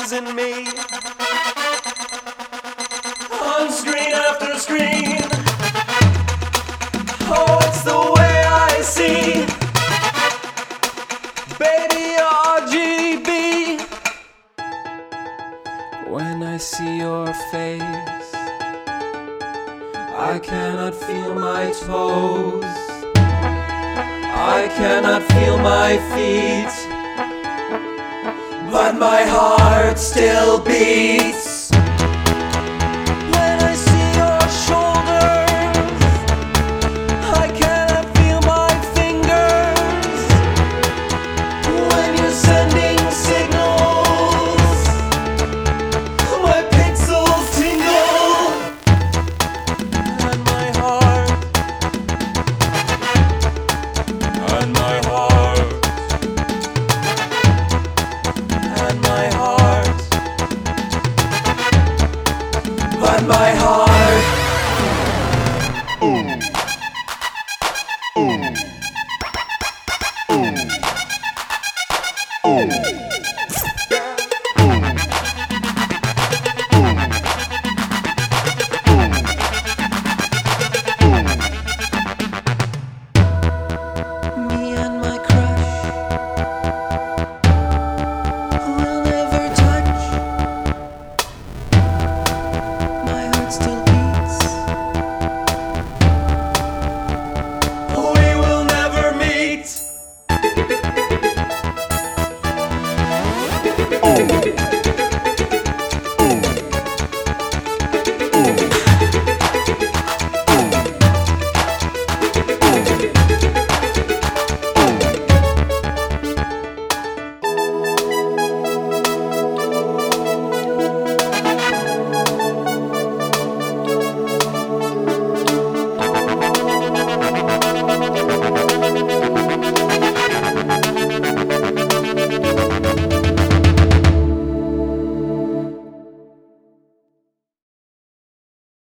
losing me. On screen after screen. Oh, it's the way I see. Baby, you're RGB. When I see your face, I cannot feel my toes. I cannot feel my feet, but my heart still beats.